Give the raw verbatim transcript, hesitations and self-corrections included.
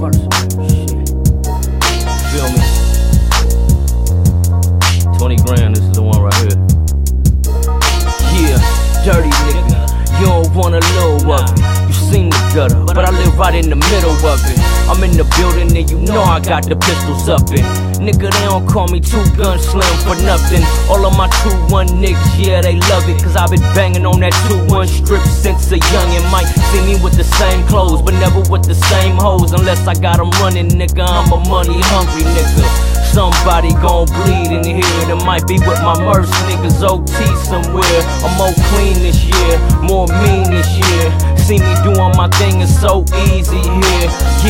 Feel me? twenty grand, this is the one right here. Yeah, dirty nigga, you don't want a little of it. You seen the gutter, but I live right in the middle of it. I'm in the building and you know I got the pistols up in. Nigga, they don't call me Two Gun Slim for nothing. All of my two one niggas, yeah, they love it. Cause I been banging on that two one strip since a youngin'. Might see me with the same clothes, but never with the same hoes. Unless I got them running, nigga, I'm a money hungry nigga. Somebody gon' bleed in here. It might be with my merch niggas O T somewhere. I'm more clean this year, more mean this year. See me doing my thing, it's so easy here.